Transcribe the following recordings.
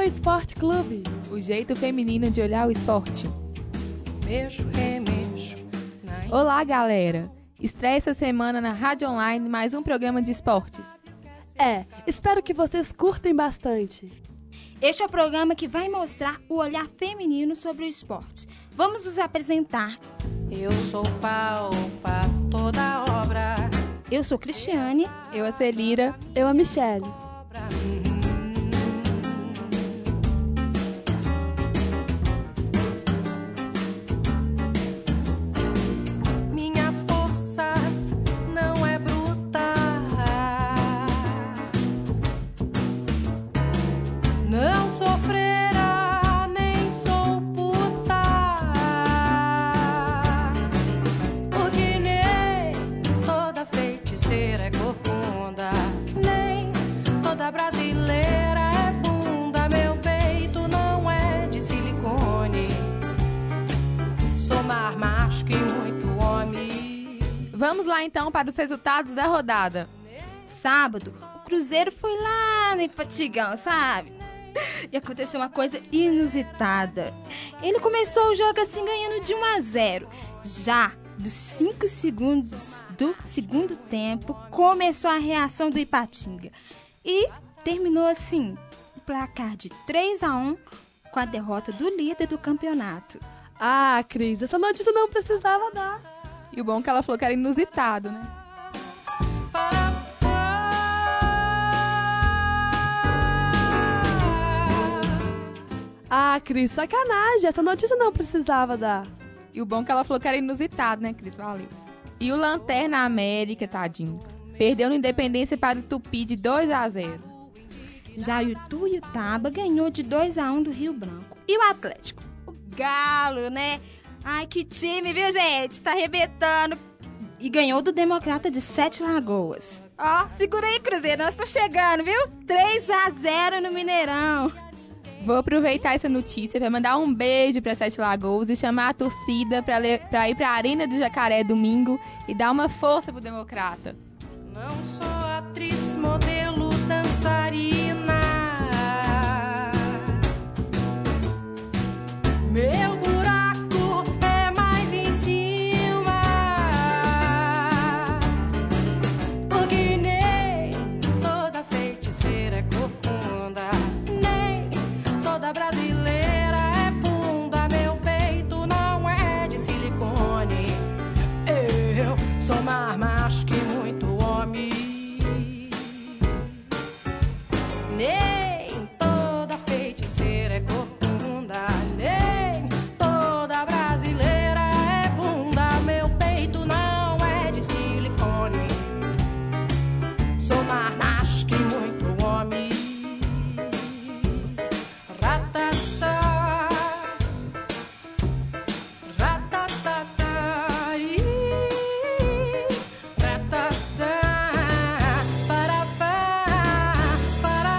Esporte Clube. O jeito feminino de olhar o esporte. Mexo, remexo. Olá, galera. Estreia essa semana na Rádio Online mais um programa de esportes. Espero que vocês curtem bastante. Este é o programa que vai mostrar o olhar feminino sobre o esporte. Vamos nos apresentar. Eu sou pau pra toda obra. Eu sou Cristiane. Eu, a Celira. Eu, a Michele. Minha força não é bruta. Não sofrerá, nem sou puta. Porque nem toda feiticeira é corcunda, nem toda brasileira é bunda. Meu peito não é de silicone. Sou mais macho que muito homem. Vamos lá então para os resultados da rodada. Sábado, o Cruzeiro foi lá no Ipatigão, sabe? E aconteceu uma coisa inusitada. Ele começou o jogo assim, ganhando de 1-0. Já dos 5 segundos do segundo tempo, começou a reação do Ipatinga. E terminou assim, o placar de 3-1 com a derrota do líder do campeonato. Ah, Cris, essa notícia não precisava dar. E o bom é que ela falou que era inusitado, né? Ah, Cris, sacanagem, essa notícia não precisava dar. E o bom é que ela falou que era inusitado, né, Cris? Valeu. E o Lanterna América, tadinho, perdeu no Independência para o Tupi de 2-0. Já o Ituiutaba ganhou de 2-1 do Rio Branco. E o Atlético? O Galo, né? Ai, que time, viu, gente? Tá arrebentando. E ganhou do Democrata de 7 Lagoas. Ó, segura aí, Cruzeiro, nós estamos chegando, viu? 3-0 no Mineirão. Vou aproveitar essa notícia para mandar um beijo para Sete Lagoas e chamar a torcida para ir para a Arena do Jacaré domingo e dar uma força pro Democrata. Não sou atriz, modelo, dançarina. Meu buraco é mais em cima. Porque nem toda feiticeira é corcunda, nem toda brasileira é bunda. Meu peito não é de silicone. Eu sou mais macho que muito homem. Nem toda feiticeira é corcunda, nem toda brasileira é bunda. Meu peito não é de silicone. Sou mais macho que muito homem. Ratatá, ratatá, ratatá, para.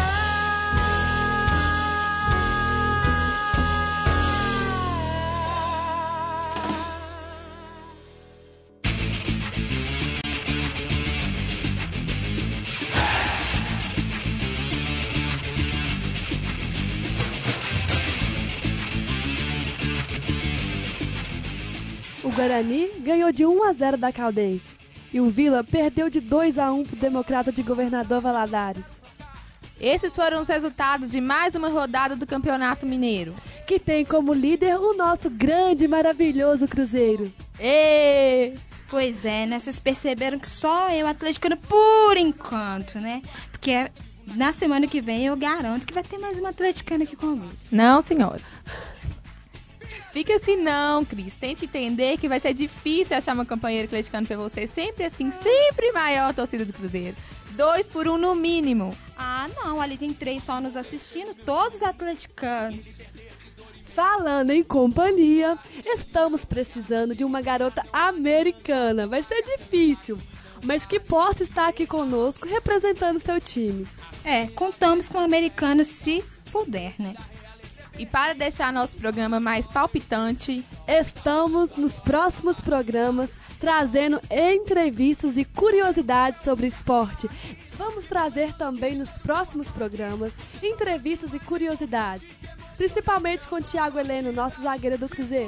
O Guarani ganhou de 1-0 da Caldense. E o Vila perdeu de 2-1 pro Democrata de Governador Valadares. Esses foram os resultados de mais uma rodada do Campeonato Mineiro. Que tem como líder o nosso grande e maravilhoso Cruzeiro. Êêê! Pois é, né? Vocês perceberam que só eu, atleticano, por enquanto, né? Porque na semana que vem eu garanto que vai ter mais uma atleticana aqui comigo. Não, senhora. Fica assim não, Cris. Tente entender que vai ser difícil achar uma companheira atleticana pra você. Sempre assim, sempre maior a torcida do Cruzeiro. 2-1 no mínimo. Ah, não, ali tem 3 só nos assistindo, todos atleticanos. Falando em companhia, estamos precisando de uma garota americana. Vai ser difícil, mas que possa estar aqui conosco representando seu time. Contamos com o americano se puder, né? E para deixar nosso programa mais palpitante, estamos nos próximos programas trazendo entrevistas e curiosidades sobre esporte. Vamos trazer também nos próximos programas entrevistas e curiosidades, principalmente com o Thiago Heleno, nosso zagueiro do Cruzeiro.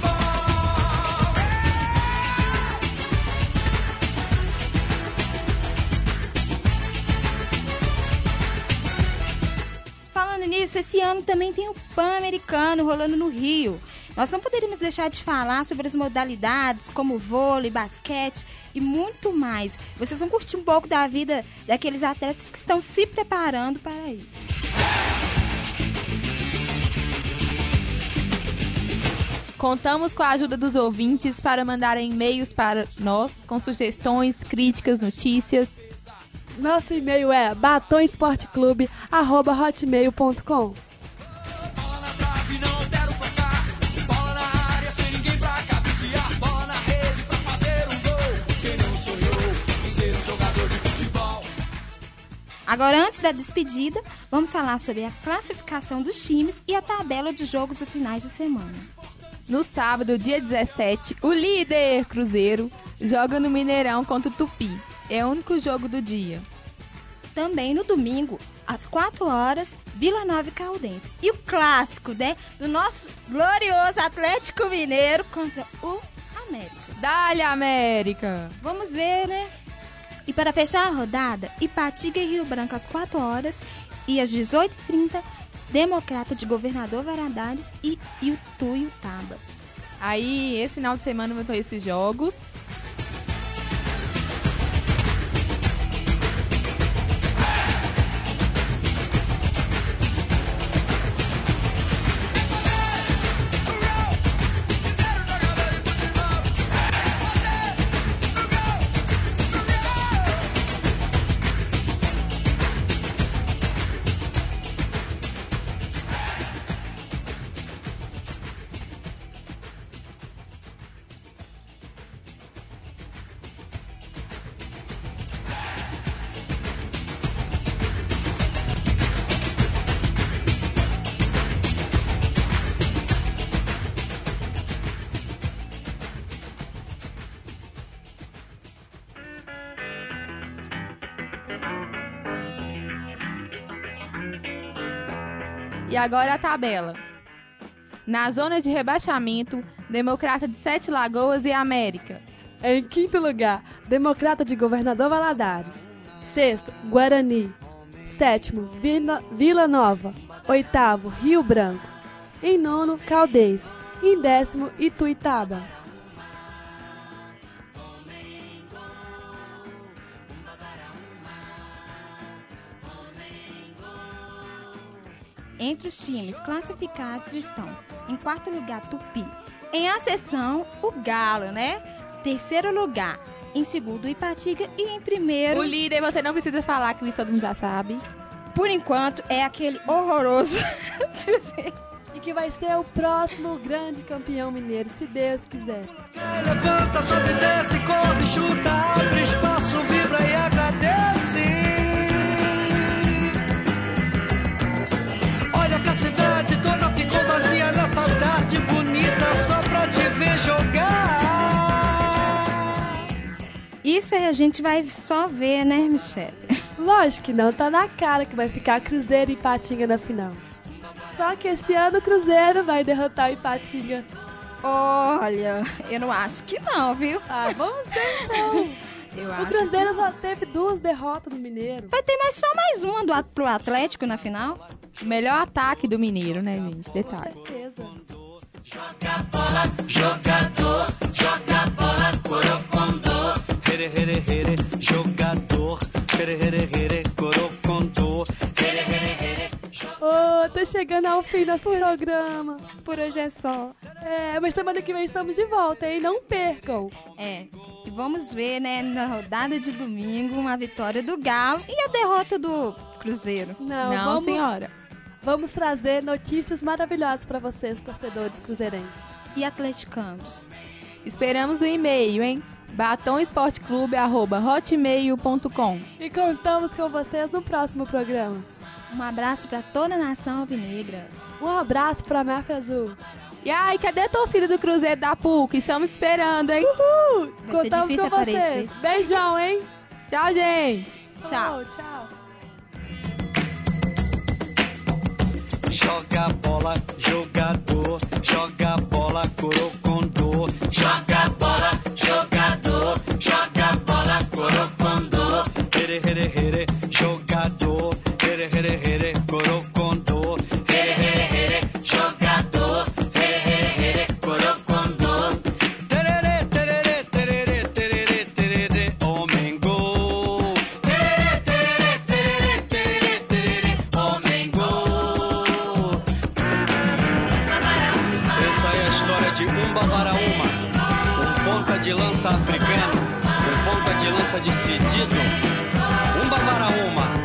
Falando nisso, esse ano também tem o Pan-Americano rolando no Rio. Nós não poderíamos deixar de falar sobre as modalidades como vôlei, basquete e muito mais. Vocês vão curtir um pouco da vida daqueles atletas que estão se preparando para isso. Contamos com a ajuda dos ouvintes para mandarem e-mails para nós com sugestões, críticas, notícias. Nosso e-mail é batonesporteclube@hotmail.com. Agora, antes da despedida, vamos falar sobre a classificação dos times e a tabela de jogos dos finais de semana. No sábado, dia 17, o líder Cruzeiro joga no Mineirão contra o Tupi. É o único jogo do dia. Também no domingo, às 4 horas, Vila Nova e Caldense. E o clássico, né, do nosso glorioso Atlético Mineiro contra o América. Dá-lhe, América! Vamos ver, né? E para fechar a rodada, Ipatinga e Rio Branco às 4 horas e às 18h30, Democrata de Governador Valadares e Ituiutaba. Aí, esse final de semana vão ter esses jogos. E agora a tabela. Na zona de rebaixamento, Democrata de Sete Lagoas e América. Em quinto lugar, Democrata de Governador Valadares. Sexto, Guarani. Sétimo, Vila Nova. Oitavo, Rio Branco. Em nono, Caldense. E em décimo, Ituiutaba. Entre os times classificados estão, em quarto lugar, Tupi. Em ascensão, o Galo, né? Terceiro lugar. Em segundo, Ipatinga. E em primeiro... O líder, você não precisa falar, que todo mundo já sabe. Por enquanto, é aquele horroroso E que vai ser o próximo grande campeão mineiro, se Deus quiser. Levanta, sobe, desce, corre, chuta, abre espaço, vibra e agradece. Olha que a cidade toda ficou vazia nessa tarde bonita só pra te ver jogar. Isso aí a gente vai só ver, né, Michele? Lógico que não, tá na cara que vai ficar Cruzeiro e Ipatinga na final. Só que esse ano o Cruzeiro vai derrotar o Ipatinga. Olha, eu não acho que não, viu? Ah, vamos ver então. Eu O acho Cruzeiro só teve 2 derrotas no Mineiro. Vai ter só mais uma pro Atlético na final? O melhor ataque do Mineiro, né, gente? Detalhe. Com certeza. Joga bola, jogador, joga bola, corocondô. Here, here, here, jogador, here, here, here, corocondô. Here, here, here, Ô, tá chegando ao fim nosso programa. Por hoje é só. É, mas semana que vem estamos de volta, hein? Não percam. É, e vamos ver, né, na rodada de domingo, uma vitória do Galo e a derrota do Cruzeiro. Não, senhora. Vamos trazer notícias maravilhosas para vocês, torcedores cruzeirenses. E atleticanos. Esperamos o e-mail, hein? batonesporteclube@hotmail.com. E contamos com vocês no próximo programa. Um abraço para toda a nação alvinegra. Um abraço para a Máfia Azul. E ai, cadê a torcida do Cruzeiro da PUC? Estamos esperando, hein? Uhul! Vai ser Contamos difícil com vocês. aparecer. Beijão, hein? Tchau, gente. Tchau. Oh, tchau. Joga bola, jogador, joga bola, corocondô. Joga bola, jogador, joga bola, corocondô. Here, here, here, jogador, here, here, here, corocondô. Here, here, here, jogador, here, here, here, corocondô. Tererê, tererê, tererê, tererê, tererê, homem-gol. Tererê, tererê, tererê, tererê, tererê, homem-gol. Essa é a história de Umba para Uma, um ponta de lança africano, um ponta de lança decidido. Umba para Uma.